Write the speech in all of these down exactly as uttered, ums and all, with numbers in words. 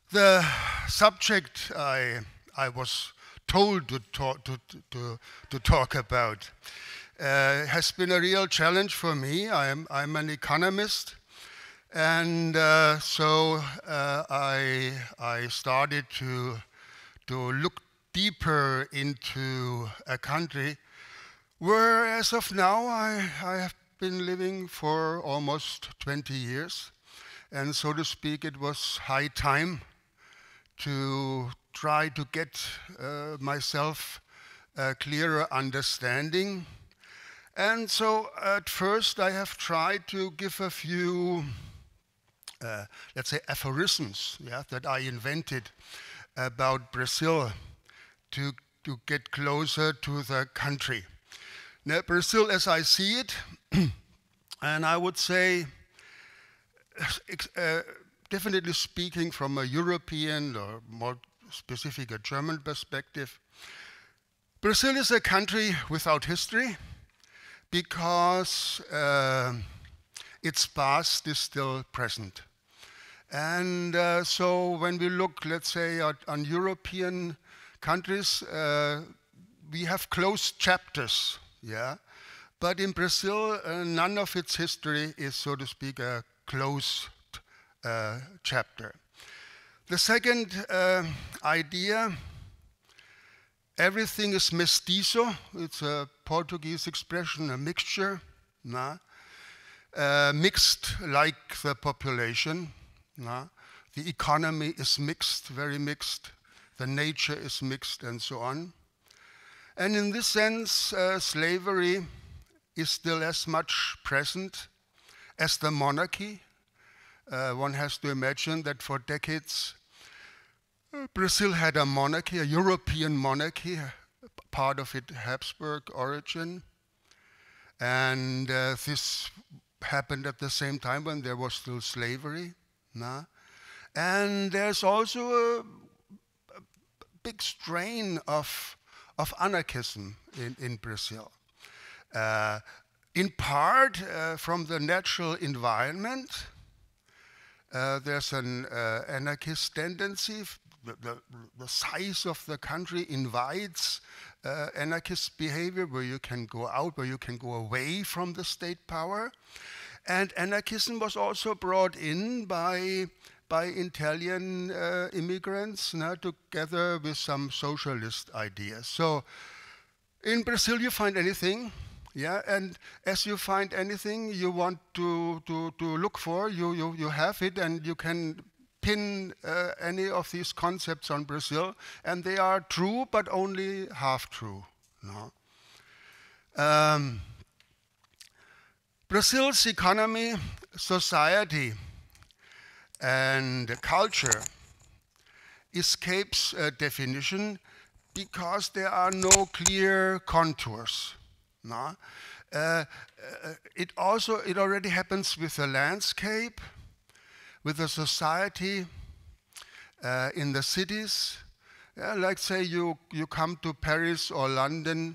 The subject I, I was told to talk, to, to, to talk about uh, has been a real challenge for me. I'm, I'm an economist, and uh, so uh, I, I started to, to look deeper into a country where, as of now, I, I have been living for almost twenty years. And so to speak, it was high time to try to get uh, myself a clearer understanding. And so at first I have tried to give a few, uh, let's say, aphorisms, yeah, that I invented about Brazil to, to get closer to the country. Now, Brazil, as I see it, and I would say, uh, definitely speaking from a European or more specific a German perspective, Brazil is a country without history because uh, its past is still present. And uh, so when we look, let's say, at, on European countries, uh, we have closed chapters, yeah? But in Brazil, uh, none of its history is, so to speak, a closed uh, chapter. The second uh, idea, everything is mestizo. It's a Portuguese expression, a mixture, nah? uh, mixed like the population. Nah? The economy is mixed, very mixed. The nature is mixed, and so on. And in this sense, uh, slavery is still as much present as the monarchy. Uh, one has to imagine that for decades, uh, Brazil had a monarchy, a European monarchy, part of it Habsburg origin. And uh, this happened at the same time when there was still slavery. Nah? And there's also a, a big strain of, of anarchism in, in Brazil. Uh, in part uh, from the natural environment. Uh, there's an uh, anarchist tendency. The, the, the size of the country invites uh, anarchist behavior where you can go out, where you can go away from the state power. And anarchism was also brought in by, by Italian uh, immigrants, now, together with some socialist ideas. So in Brazil you find anything. Yeah, and as you find anything you want to, to, to look for, you, you, you have it, and you can pin uh, any of these concepts on Brazil, and they are true, but only half true. No? Um, Brazil's economy, society, and culture escapes uh, definition because there are no clear contours. No? Uh, uh, it also, it already happens with the landscape, with the society, uh, in the cities. Yeah, like say you, you come to Paris or London,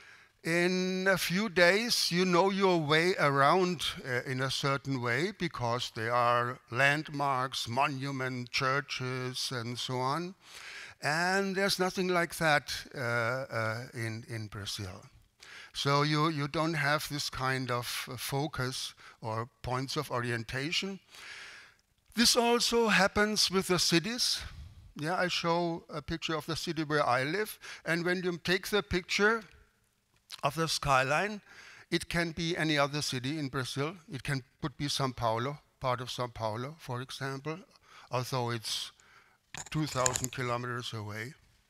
in a few days you know your way around uh, in a certain way because there are landmarks, monuments, churches, and so on. And there's nothing like that uh, uh, in, in Brazil. So you, you don't have this kind of uh, focus or points of orientation. This also happens with the cities. Yeah, I show a picture of the city where I live, and when you take the picture of the skyline, it can be any other city in Brazil. It can could be Sao Paulo, part of Sao Paulo, for example, although it's two thousand kilometers away.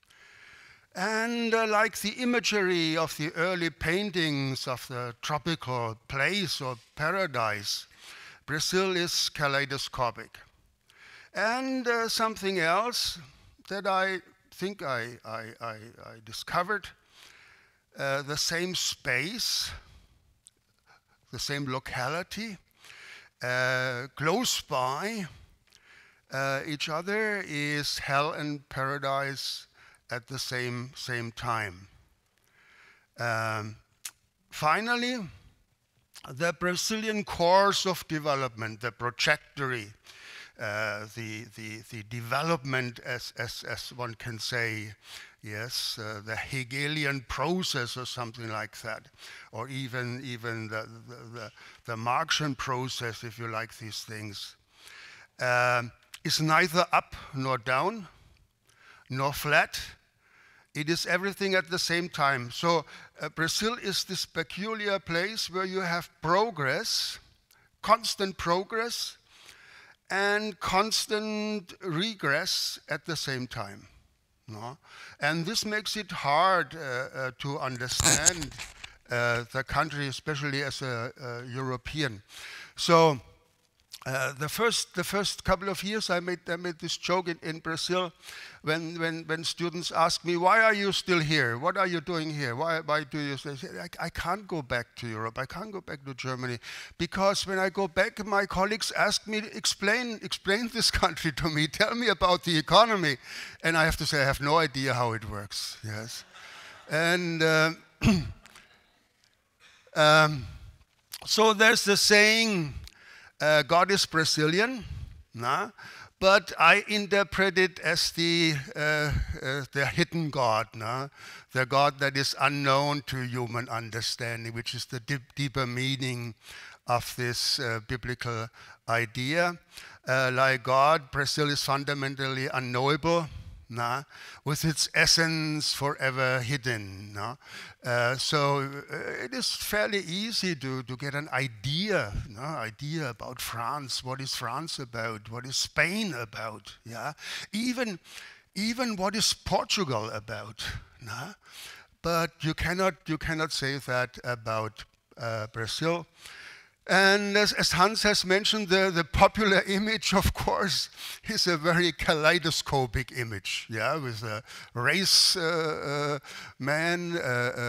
And uh, like the imagery of the early paintings of the tropical place or paradise, Brazil is kaleidoscopic. And uh, something else that I think I, I, I, I discovered, uh, the same space, the same locality, uh, close by uh, each other is hell and paradise at the same, same time. Um, finally, the Brazilian course of development, the trajectory, uh, the, the, the development, as, as, as one can say, yes, uh, the Hegelian process or something like that, or even, even the, the, the, the Marxian process, if you like these things, um, is neither up nor down, nor flat. It is everything at the same time. So uh, Brazil is this peculiar place where you have progress, constant progress, and constant regress at the same time. No? And this makes it hard uh, uh, to understand uh, the country, especially as a, a European. So uh, the first the first couple of years, I made I made this joke in, in Brazil, when when when students ask me, why are you still here? What are you doing here? Why why do you say? I, I can't go back to Europe. I can't go back to Germany, because when I go back, my colleagues ask me to explain explain this country to me. Tell me about the economy, and I have to say I have no idea how it works. Yes, and. Uh, um, so there's the saying. Uh, God is Brazilian, nah? But I interpret it as the, uh, uh, the hidden God, nah? The God that is unknown to human understanding, which is the deep, deeper meaning of this uh, biblical idea. Uh, like God, Brazil is fundamentally unknowable, nah? With its essence forever hidden. Nah? Uh, so uh, it is fairly easy to, to get an idea, no? idea about France. What is France about? What is Spain about? Yeah, even, even what is Portugal about? Nah? But you cannot, you cannot say that about uh, Brazil. And as, as Hans has mentioned, the, the popular image, of course, is a very kaleidoscopic image, yeah, with a race uh, uh, man uh,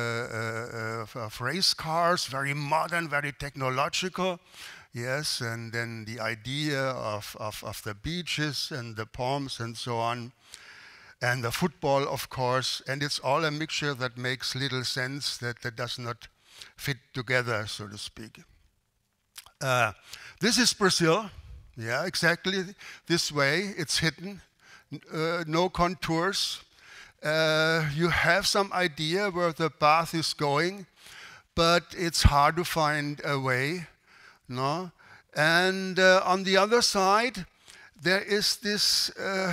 uh, uh, of race cars, very modern, very technological, yes, and then the idea of, of, of the beaches and the palms and so on, and the football, of course, and it's all a mixture that makes little sense, that, that does not fit together, so to speak. Uh, this is Brazil, yeah, exactly this way. It's hidden, uh, no contours. Uh, you have some idea where the path is going, but it's hard to find a way, no? And uh, on the other side, there is this uh,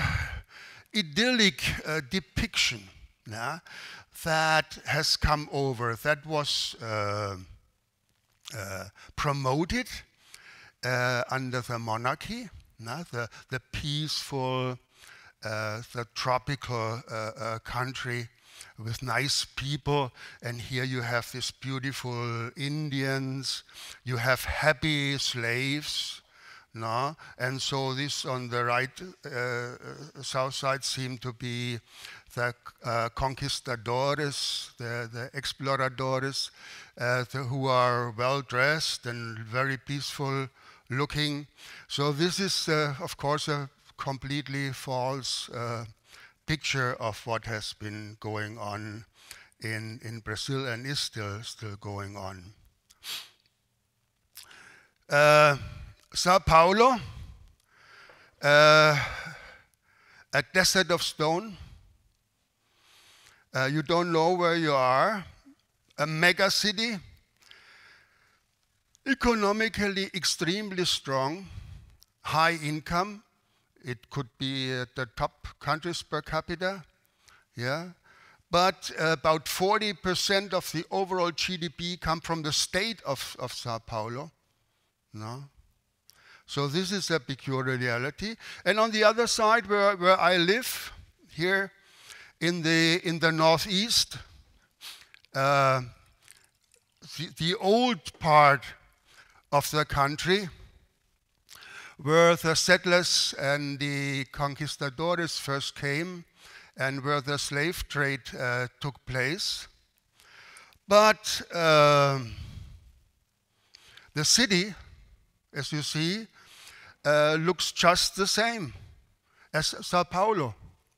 idyllic uh, depiction, yeah, that has come over, that was uh, Uh, promoted uh, under the monarchy, no? the, the peaceful, uh, the tropical uh, uh, country with nice people, and here you have these beautiful Indians, you have happy slaves, no? And so this on the right uh, south side seem to be the uh, conquistadores, the, the exploradores, uh, the, who are well dressed and very peaceful looking. So this is, uh, of course, a completely false uh, picture of what has been going on in, in Brazil and is still, still going on. Uh, Sao Paulo, uh, a desert of stone. Uh, you don't know where you are. A mega city, economically extremely strong, high income. It could be at the top countries per capita, yeah. But uh, about forty percent of the overall G D P come from the state of, of Sao Paulo, no? So this is a peculiarity. And on the other side, where, where I live, here in the, in the northeast, uh, the, the old part of the country, where the settlers and the conquistadores first came, and where the slave trade uh, took place. But uh, the city, as you see, uh, looks just the same as Sao Paulo.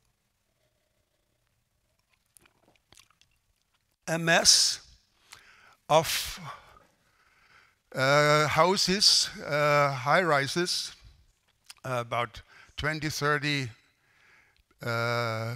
A mess of uh, houses, uh, high rises, about twenty, thirty uh,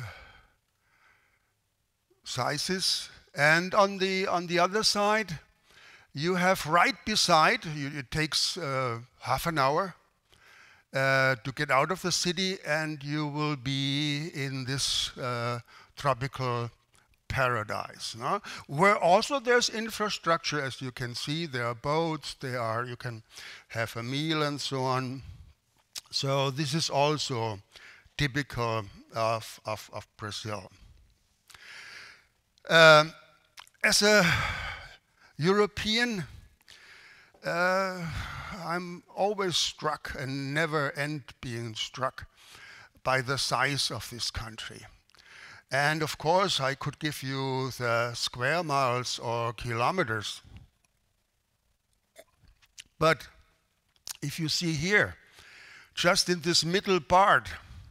sizes. And on the, on the other side, you have right beside, you, it takes uh, half an hour uh, to get out of the city, and you will be in this uh, tropical paradise, no? Where also there's infrastructure, as you can see. There are boats, there are, you can have a meal and so on. So this is also typical of, of, of Brazil. Um, as a European, uh, I'm always struck and never end being struck by the size of this country. And of course, I could give you the square miles or kilometers. But if you see here, just in this middle part,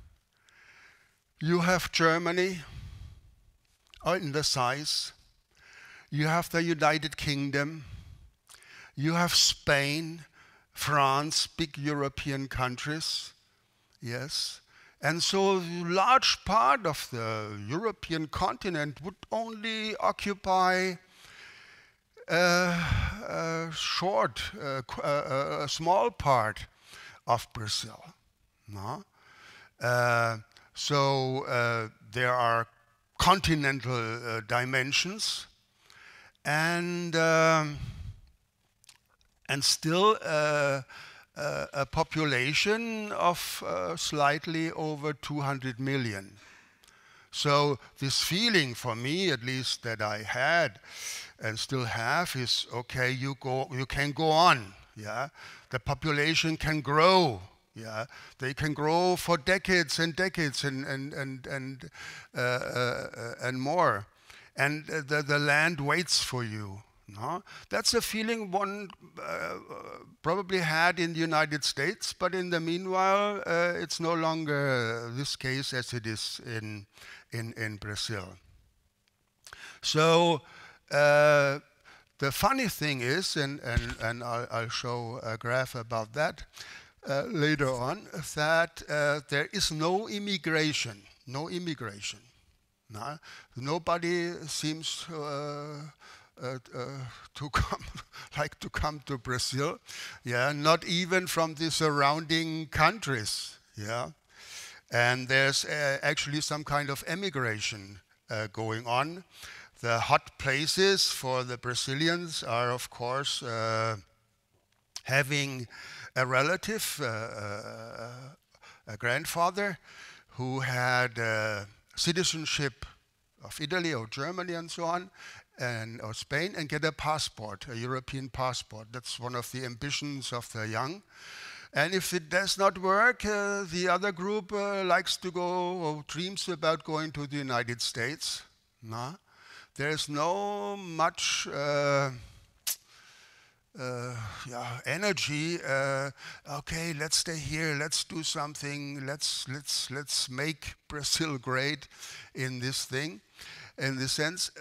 you have Germany in the size. You have the United Kingdom. You have Spain, France, big European countries. Yes. And so a large part of the European continent would only occupy uh, a short, uh, a, a small part of Brazil. No? Uh, so uh, there are continental uh, dimensions, and um, and still uh, uh, a population of uh, slightly over two hundred million. So this feeling, for me at least, that I had and still have is, okay, you go, you can go on. Yeah, the population can grow. Yeah, they can grow for decades and decades and and and and uh, uh, and more, and the the land waits for you. No, that's a feeling one uh, probably had in the United States, but in the meanwhile, uh, it's no longer this case as it is in in in Brazil. So. Uh, The funny thing is, and, and, and I'll, I'll show a graph about that uh, later on, that uh, there is no immigration, no immigration. No? Nobody seems uh, uh, uh, to come, like to come to Brazil, yeah, not even from the surrounding countries, yeah. And there's uh, actually some kind of emigration uh, going on. The hot places for the Brazilians are, of course, uh, having a relative, uh, uh, a grandfather, who had uh, citizenship of Italy or Germany and so on, and or Spain, and get a passport, a European passport. That's one of the ambitions of the young. And if it does not work, uh, the other group uh, likes to go, or dreams about going to the United States. No? There's no much uh, uh, yeah, energy. Uh, okay, let's stay here. Let's do something. Let's let's let's make Brazil great in this thing. In this sense,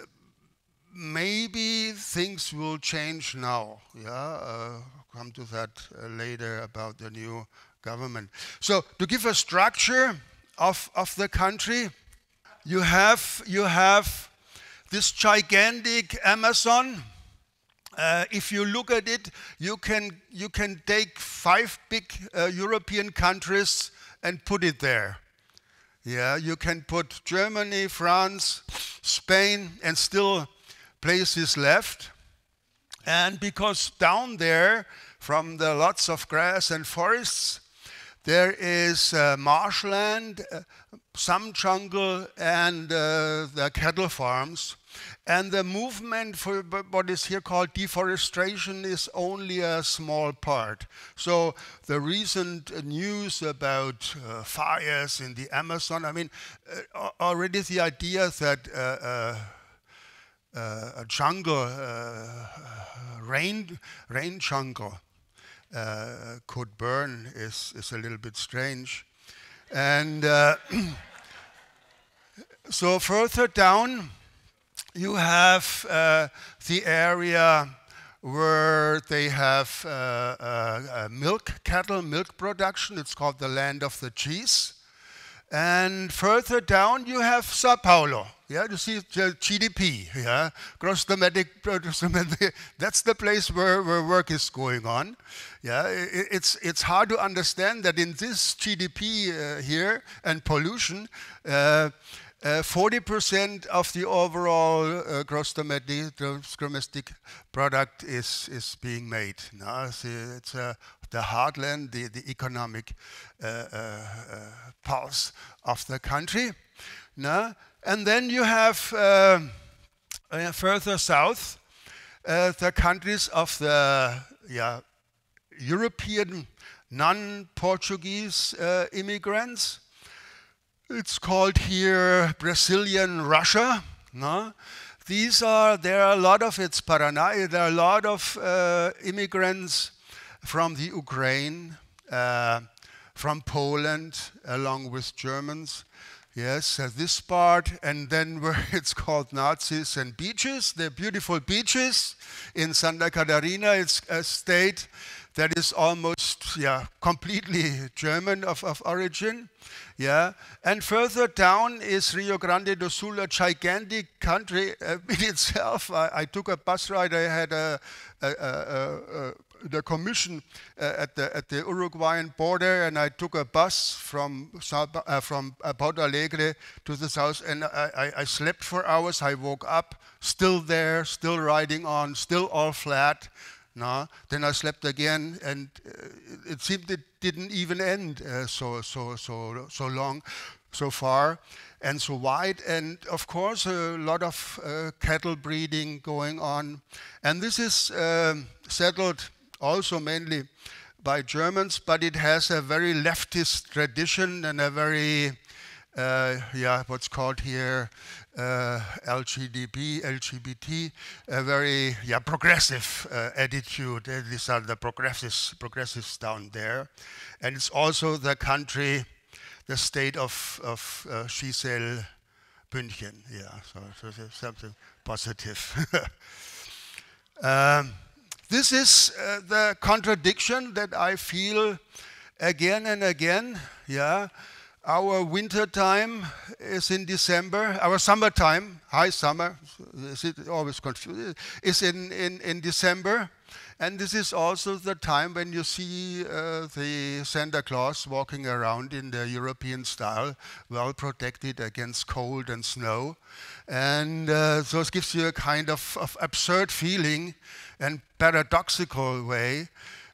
maybe things will change now. Yeah, uh, come to that uh, later about the new government. So to give a structure of of the country, you have you have. This gigantic Amazon, uh, if you look at it, you can, you can take five big uh, European countries and put it there. Yeah, you can put Germany, France, Spain, and still places left. And because down there, from the lots of grass and forests, there is uh, marshland, uh, some jungle, and uh, the cattle farms. And the movement for what is here called deforestation is only a small part. So the recent uh, news about uh, fires in the Amazon, I mean, uh, already the idea that uh, uh, uh, a jungle, uh, rain, rain jungle, Uh, could burn is, is a little bit strange. And uh, so further down, you have uh, the area where they have uh, uh, uh, milk cattle, milk production. It's called the land of the cheese. And further down, you have Sao Paulo. Yeah, you see the G D P. Yeah, gross domestic product. That's the place where, where work is going on. Yeah, it, it's it's hard to understand that in this G D P uh, here and pollution, forty percent uh, uh, of the overall uh, gross domestic, gross domestic product is is being made. No, see, it's uh, the heartland, the the economic uh, uh, uh, pulse of the country. No? And then you have uh, uh, further south uh, the countries of the yeah, European non-Portuguese uh, immigrants. It's called here Brazilian Russia. No? These are, there are a lot of, it's Paraná, there are a lot of uh, immigrants from the Ukraine, uh, from Poland, along with Germans. Yes, uh, this part, and then where it's called Nazis and beaches. They're beautiful beaches in Santa Catarina. It's a state that is almost, yeah, completely German of, of origin. Yeah, and further down is Rio Grande do Sul, a gigantic country uh, in itself. I, I took a bus ride. I had a, a, a, a, a the commission uh, at the at the Uruguayan border, and I took a bus from uh, from uh, Porto Alegre to the south, and I, I, I slept for hours. I woke up, still there, still riding on, still all flat. No, then I slept again, and uh, it seemed it didn't even end uh, so so so so long, so far, and so wide. And of course, a lot of uh, cattle breeding going on, and this is uh, settled also mainly by Germans, but it has a very leftist tradition and a very, uh, yeah, what's called here uh, L G B T, a very, yeah, progressive uh, attitude. Uh, these are the progressives, progressives down there. And it's also the country, the state of, of uh, Giselle Bündchen. Yeah, so, so something positive. um, This is uh, the contradiction that I feel again and again. Yeah, our winter time is in December. Our summertime, high summer, is it always confused? Is in, in, in December, and this is also the time when you see uh, the Santa Claus walking around in the European style, well protected against cold and snow, and uh, so it gives you a kind of, of absurd feeling and paradoxical way,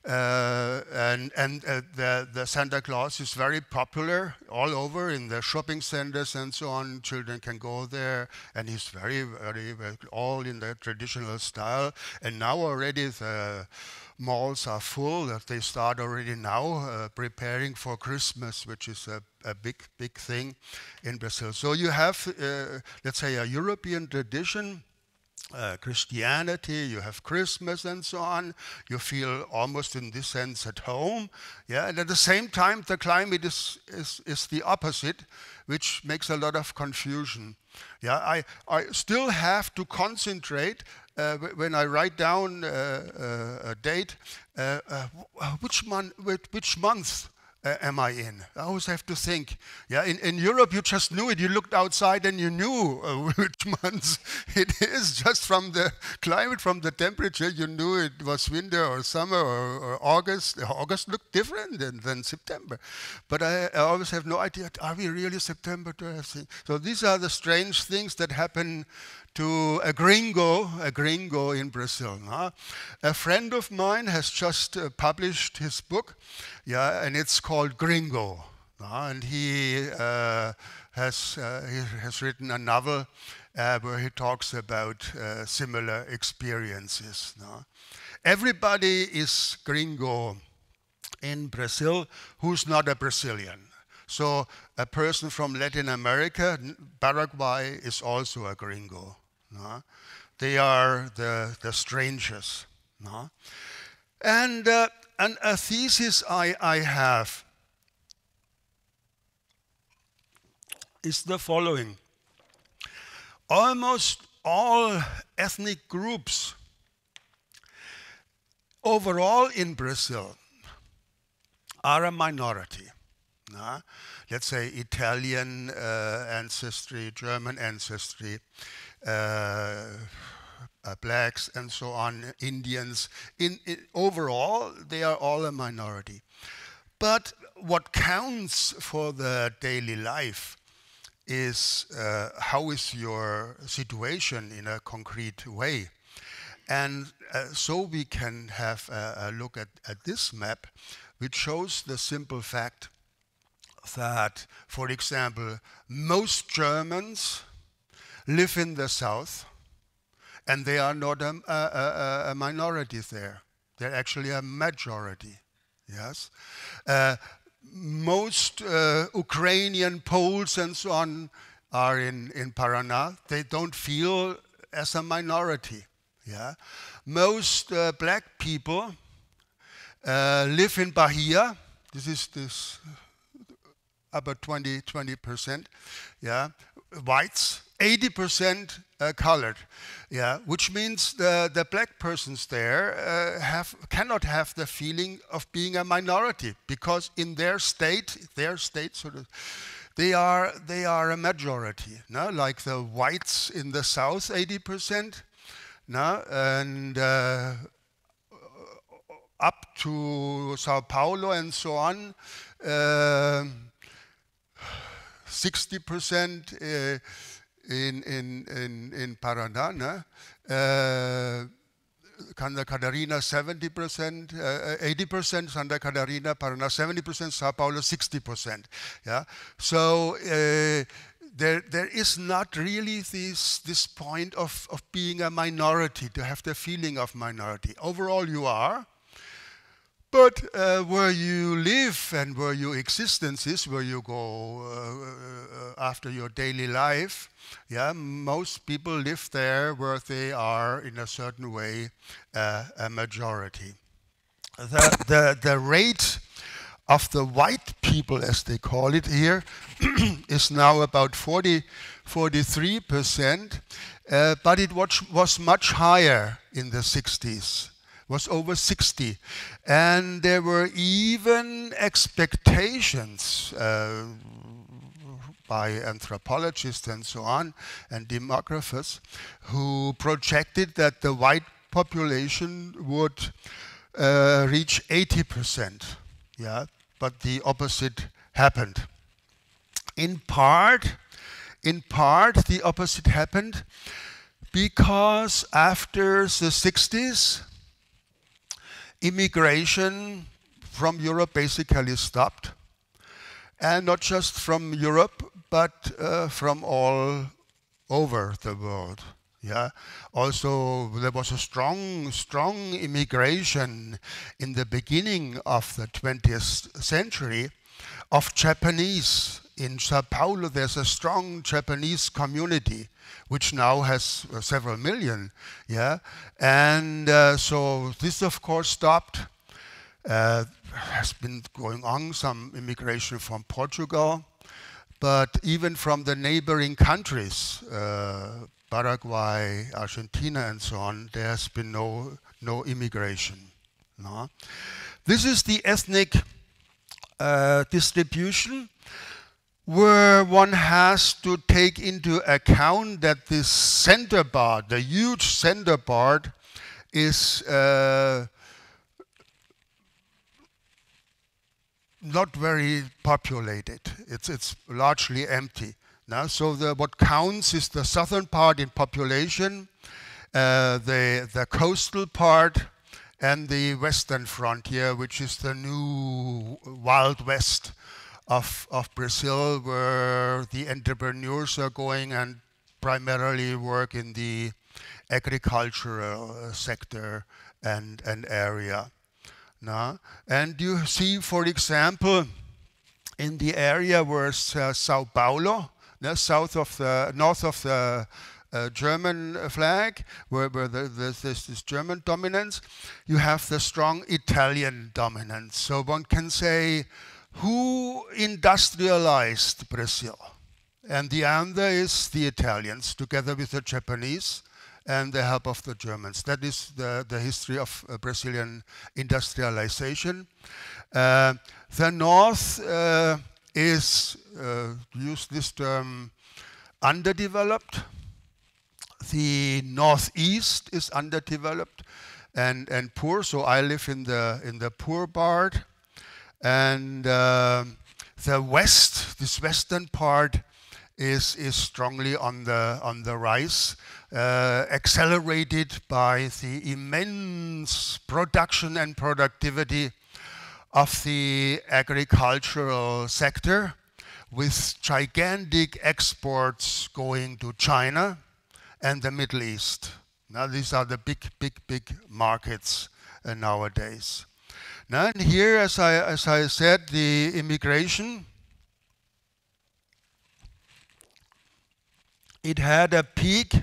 uh, and, and uh, the, the Santa Claus is very popular all over in the shopping centers and so on. Children can go there, and he's very, very, very all in the traditional style. And now already the malls are full. They start already now uh, preparing for Christmas, which is a, a big, big thing in Brazil. So you have, uh, let's say, a European tradition. Uh, Christianity, you have Christmas and so on. You feel almost in this sense at home. Yeah, and at the same time, the climate is, is, is the opposite, which makes a lot of confusion. Yeah, I, I still have to concentrate uh, when I write down uh, uh, a date, uh, uh, which, mon which month Uh, am I in? I always have to think. Yeah, in, in Europe, you just knew it. You looked outside and you knew uh, which months it is. Just from the climate, from the temperature, you knew it was winter or summer or, or August. August looked different than, than September. But I, I always have no idea, are we really September? So these are the strange things that happen to a gringo, a gringo in Brazil. No? A friend of mine has just uh, published his book, yeah, and it's called Gringo. No? And he, uh, has, uh, he has written a novel uh, where he talks about uh, similar experiences. No? Everybody is gringo in Brazil who's not a Brazilian. So a person from Latin America, Paraguay, is also a gringo. No? They are the, the strangers. No? And, uh, and a thesis I, I have is the following. Almost all ethnic groups overall in Brazil are a minority. Uh, let's say Italian uh, ancestry, German ancestry, uh, uh, blacks and so on, Indians. In, in overall, they are all a minority. But what counts for the daily life is uh, how is your situation in a concrete way. And uh, so we can have a, a look at, at this map, which shows the simple fact that, for example, most Germans live in the south, and they are not a, a, a, a minority there. They're actually a majority, yes. Uh, most uh, Ukrainian Poles and so on are in, in Paraná. They don't feel as a minority, yeah. Most uh, black people uh, live in Bahia. This is this about twenty percent, yeah. Whites, eighty percent uh, colored, yeah. Which means the, the black persons there uh, have cannot have the feeling of being a minority, because in their state, their state sort of, they are they are a majority, no? Like the whites in the south, eighty percent, no? And uh, up to Sao Paulo and so on. Uh, sixty percent uh, in, in, in, in Paraná, no? uh, Santa Catarina seventy percent, uh, eighty percent, Santa Catarina, Paraná seventy percent, Sao Paulo sixty percent. Yeah? So uh, there, there is not really this, this point of, of being a minority, to have the feeling of minority. Overall you are. But uh, where you live and where your existence is, where you go uh, uh, after your daily life, yeah, most people live there where they are in a certain way uh, a majority. The, the, the rate of the white people, as they call it here, is now about forty, forty-three percent, uh, but it was, was much higher in the sixties. Was over sixty, and there were even expectations uh, by anthropologists and so on, and demographers, who projected that the white population would uh, reach eighty percent. Yeah, but the opposite happened. In part, in part, the opposite happened because after the sixties, immigration from Europe basically stopped, and not just from Europe, but uh, from all over the world. Yeah. Also, there was a strong, strong immigration in the beginning of the twentieth century of Japanese. In Sao Paulo, there's a strong Japanese community, which now has uh, several million, yeah? And uh, so this, of course, stopped. Uh, has been going on some immigration from Portugal, but even from the neighboring countries, uh, Paraguay, Argentina, and so on, there has been no, no immigration. No? This is the ethnic uh, distribution, where one has to take into account that this center part, the huge center part, is uh, not very populated. It's, it's largely empty. Now, so the, what counts is the southern part in population, uh, the, the coastal part, and the western frontier, which is the new Wild West Of, of Brazil, where the entrepreneurs are going and primarily work in the agricultural sector and, and area. No? And you see, for example, in the area where uh, Sao Paulo, no, south of the, north of the uh, German flag, where, where the, the, there's this German dominance, you have the strong Italian dominance. So one can say, who industrialized Brazil? And the answer is the Italians, together with the Japanese and the help of the Germans. That is the, the history of uh, Brazilian industrialization. Uh, the North uh, is, uh, use this term, underdeveloped. The Northeast is underdeveloped and, and poor, so I live in the, in the poor part. And uh, the West, this western part, is, is strongly on the, on the rise, uh, accelerated by the immense production and productivity of the agricultural sector, with gigantic exports going to China and the Middle East. Now these are the big, big, big markets uh, nowadays. Now and here, as I, as I said, the immigration, it had a peak uh,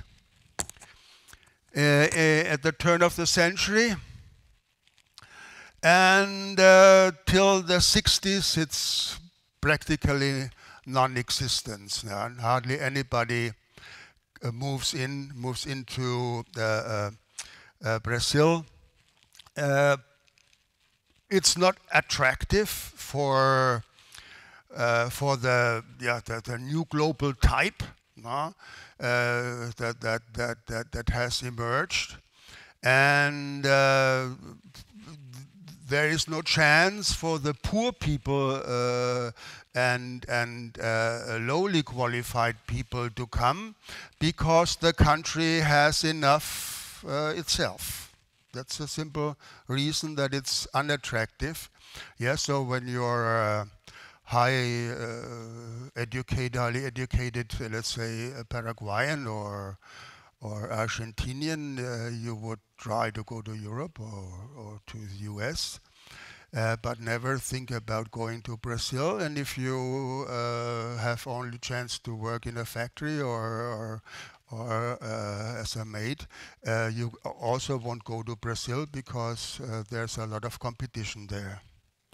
uh, at the turn of the century. And uh, till the sixties, it's practically non-existent. Yeah? Hardly anybody uh, moves in, moves into uh, uh, uh, Brazil. Uh, it's not attractive for uh, for the yeah the, the new global type no? uh, that, that that that that has emerged, and uh, there is no chance for the poor people uh, and, and uh, lowly qualified people to come, because the country has enough uh, itself. That's a simple reason that it's unattractive. Yeah, so when you're uh, high uh, educated, highly educated, uh, let's say a Paraguayan or or Argentinian, uh, you would try to go to Europe or, or to the U S, uh, but never think about going to Brazil. And if you uh, have only chance to work in a factory or, or, or uh, as a maid, uh, you also won't go to Brazil, because uh, there's a lot of competition there.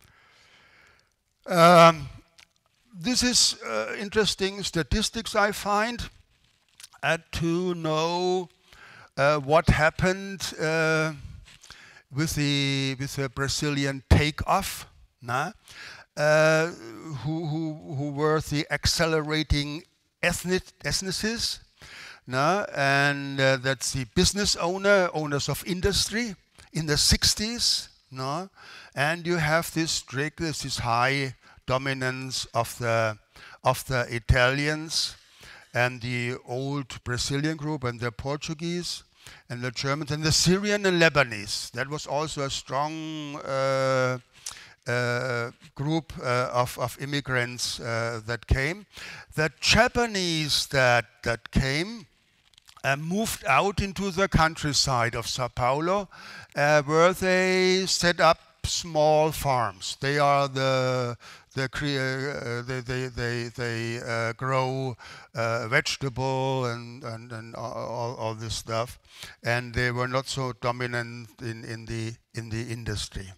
Um, this is uh, interesting statistics I find. Uh, to know uh, what happened uh, with the with the Brazilian takeoff, nah? uh, who, who who were the accelerating ethnic ethnicities, nah? And uh, that's the business owner, owners of industry in the sixties, nah? And you have this strict, this high dominance of the of the Italians, and the old Brazilian group, and the Portuguese, and the Germans, and the Syrian and Lebanese. That was also a strong uh, uh, group uh, of, of immigrants uh, that came. The Japanese that, that came uh, moved out into the countryside of Sao Paulo, uh, where they set up small farms. They are the The uh, they they they, they uh, grow uh, vegetable and and, and all, all this stuff, and they were not so dominant in, in the in the industry.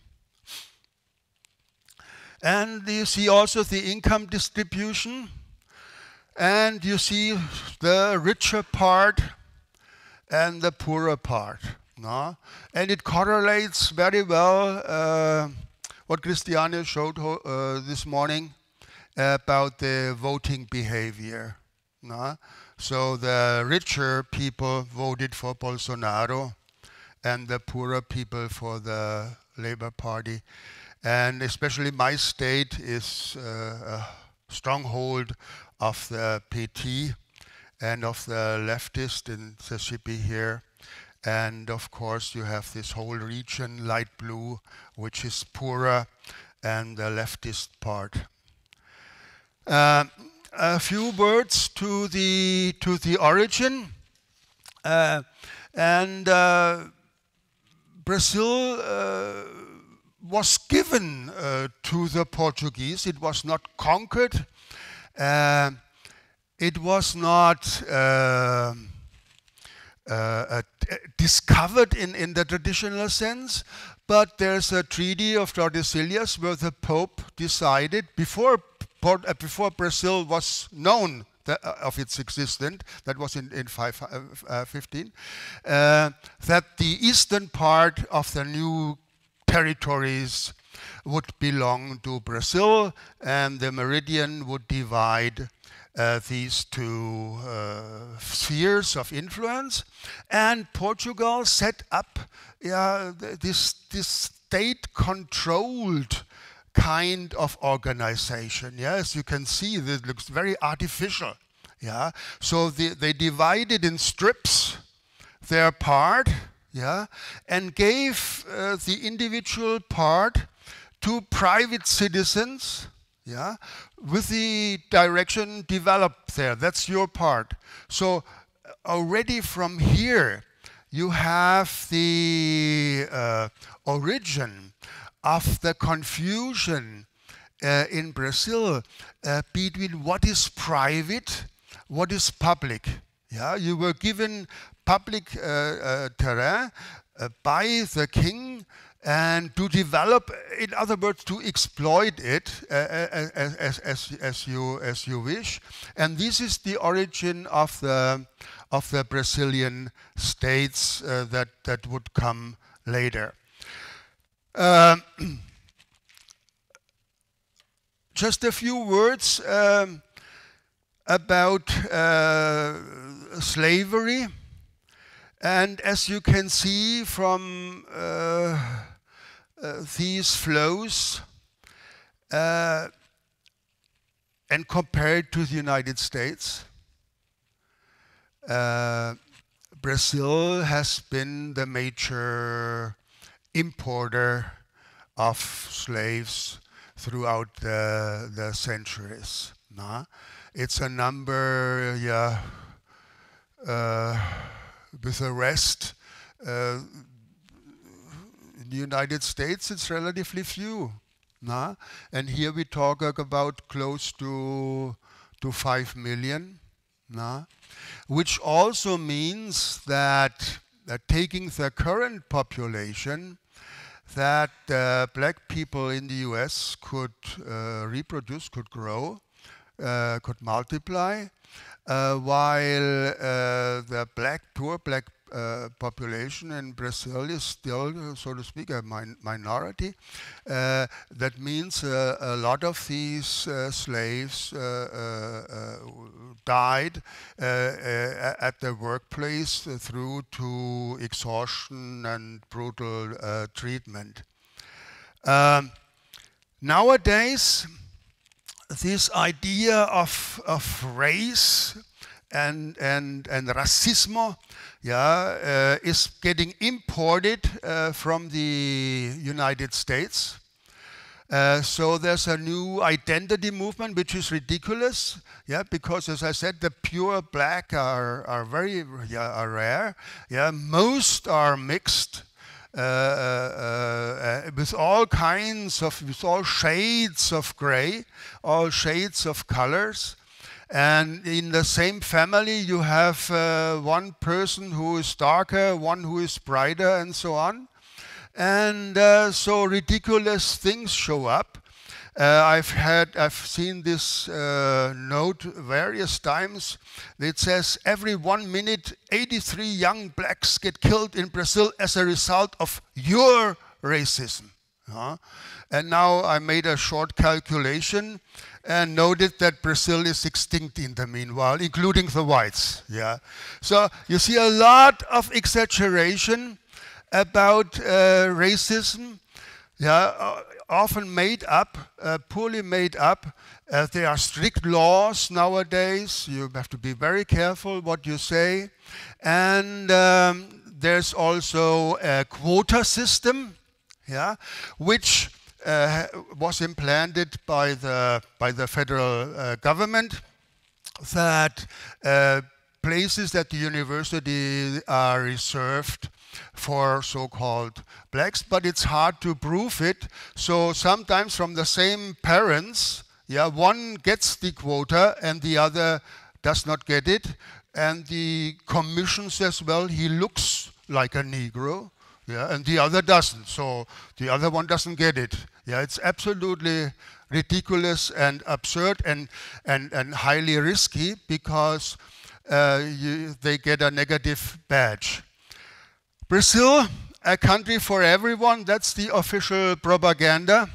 And you see also the income distribution, and you see the richer part and the poorer part. No? And it correlates very well uh, what Christiane showed uh, this morning about the voting behavior. No? So the richer people voted for Bolsonaro, and the poorer people for the Labour Party. And especially my state is uh, a stronghold of the P T and of the leftist in Sergipe here. And of course you have this whole region, light blue, which is poorer, and the leftist part. Uh, a few words to the to the origin. Uh, and uh, Brazil uh, was given uh, to the Portuguese. It was not conquered. Uh, it was not uh, uh, discovered in, in the traditional sense, but there's a treaty of Tordesillas where the Pope decided, before, Port, uh, before Brazil was known that, uh, of its existence, that was in, in five, uh, fifteen, uh, that the eastern part of the new territories would belong to Brazil, and the meridian would divide uh, these two uh, spheres of influence. And Portugal set up yeah, this, this state-controlled kind of organization. Yeah, as you can see, this looks very artificial. Yeah, so the, they divided in strips their part, yeah, and gave uh, the individual part to private citizens, yeah, with the direction developed there. That's your part. So already from here, you have the uh, origin of the confusion uh, in Brazil uh, between what is private, what is public. Yeah, you were given public uh, uh, terrain uh, by the king, and to develop, in other words, to exploit it uh, as, as, as, as, you, as you wish. And this is the origin of the, of the Brazilian states uh, that, that would come later. Um, just a few words um, about uh, slavery. And as you can see from uh, uh, these flows, uh, and compared to the United States, uh, Brazil has been the major importer of slaves throughout the, the centuries. Nah? It's a number, yeah, uh, with the rest, uh, in the United States, it's relatively few. Nah? And here we talk about close to, to five million, nah? Which also means that, that taking the current population, that uh, black people in the U S could uh, reproduce, could grow, uh, could multiply, Uh, while uh, the black, poor black uh, population in Brazil is still, so to speak, a min minority. Uh, that means uh, a lot of these uh, slaves uh, uh, died uh, uh, at the workplace uh, through to exhaustion and brutal uh, treatment. Um, nowadays, this idea of, of race and, and, and racismo yeah, uh, is getting imported uh, from the United States. Uh, so there's a new identity movement, which is ridiculous, yeah, because as I said, the pure black are, are very yeah, are rare. Yeah, most are mixed. Uh, uh, uh, with all kinds of, with all shades of gray, all shades of colors. And in the same family, you have uh, one person who is darker, one who is brighter, and so on. And uh, so ridiculous things show up. Uh, I've had, I've seen this uh, note various times. It says every one minute, eighty-three young blacks get killed in Brazil as a result of your racism. Uh, and now I made a short calculation and noted that Brazil is extinct in the meanwhile, including the whites. Yeah. So you see a lot of exaggeration about uh, racism. Yeah. Uh, often made up, uh, poorly made up. Uh, there are strict laws nowadays. You have to be very careful what you say. And um, there's also a quota system, yeah, which uh, was implanted by the, by the federal uh, government, that uh, places at the university are reserved for so-called blacks, but it's hard to prove it. So sometimes from the same parents, yeah, one gets the quota and the other does not get it. And the commission says, well, he looks like a Negro. yeah, and the other doesn't. So the other one doesn't get it. Yeah, it's absolutely ridiculous and absurd and and and highly risky because uh, you, they get a negative badge. Brazil, a country for everyone. That's the official propaganda.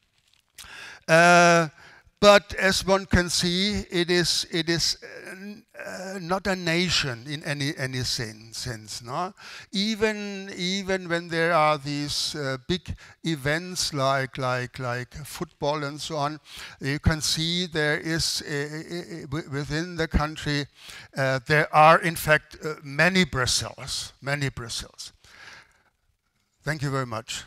Uh, but as one can see, it is it is uh, not a nation in any any sense. sense no? Even even when there are these uh, big events like like like football and so on, you can see there is uh, within the country uh, there are in fact uh, many Brazils, many Brazils. Thank you very much.